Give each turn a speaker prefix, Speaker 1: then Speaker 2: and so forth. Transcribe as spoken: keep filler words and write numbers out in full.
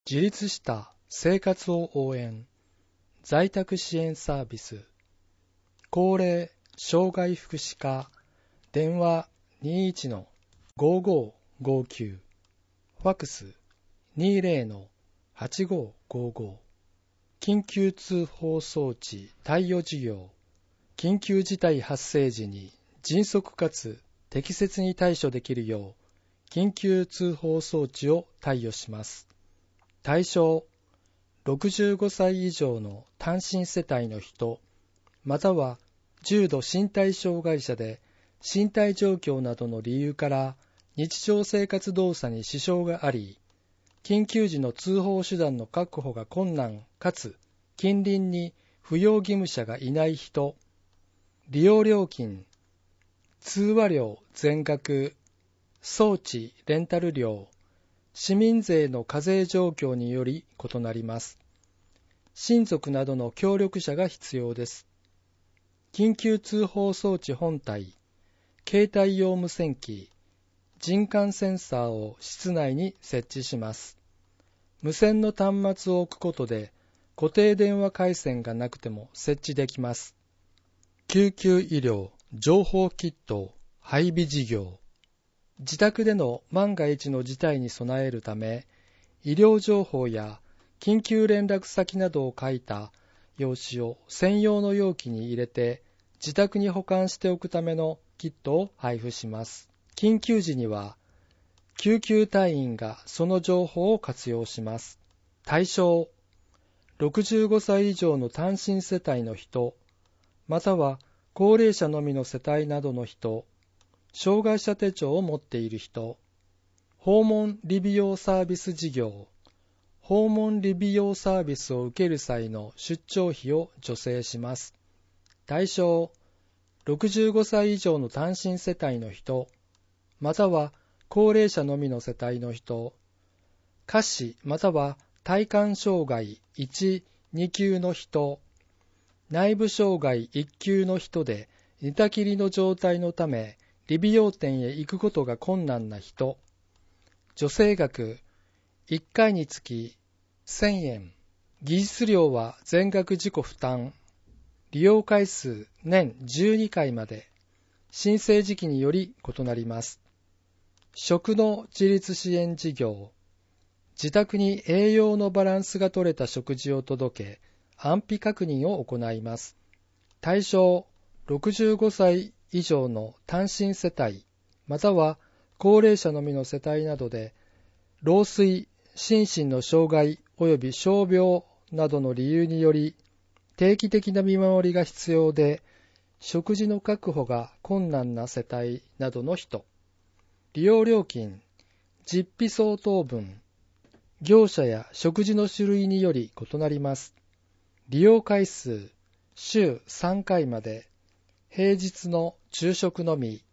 Speaker 1: 自立した生活を応援、在宅支援サービス、高齢障害福祉課、電話 にじゅういちのごーごーごーきゅう、ファックス にじゅうのはちごーごーごー、緊急通報装置貸与事業、緊急事態発生時に迅速かつ適切に対処できるよう緊急通報装置を貸与します。対象、ろくじゅうごさい以上の単身世帯の人、または重度身体障害者で身体状況などの理由から日常生活動作に支障があり、緊急時の通報手段の確保が困難かつ近隣に扶養義務者がいない人、利用料金、通話料全額、装置レンタル料、市民税の課税状況により異なります。親族などの協力者が必要です。緊急通報装置本体、携帯用無線機、人感センサーを室内に設置します。無線の端末を置くことで固定電話回線がなくても設置できます。救急医療情報キット配備事業、自宅での万が一の事態に備えるため、医療情報や緊急連絡先などを書いた用紙を専用の容器に入れて自宅に保管しておくためのキットを配布します。緊急時には救急隊員がその情報を活用します。対象、ろくじゅうごさい以上の単身世帯の人、または高齢者のみの世帯などの人、障害者手帳を持っている人、訪問理美容サービス事業、訪問理美容サービスを受ける際の出張費を助成します。対象、ろくじゅうごさい以上の単身世帯の人、または高齢者のみの世帯の人、下肢または体幹障害いち、に級の人、内部障害いっ級の人で寝たきりの状態のため理美容店へ行くことが困難な人、助成額いっかいにつきせんえん、技術料は全額自己負担、利用回数年じゅうにかいまで、申請時期により異なります。食の自立支援事業、自宅に栄養のバランスが取れた食事を届け、安否確認を行います。対象、ろくじゅうごさい以上の単身世帯、または高齢者のみの世帯などで、老衰、心身の障害及び傷病などの理由により、定期的な見守りが必要で、食事の確保が困難な世帯などの人、利用料金、実費相当分、業者や食事の種類により異なります。利用回数、週さんかいまで、平日の昼食のみ、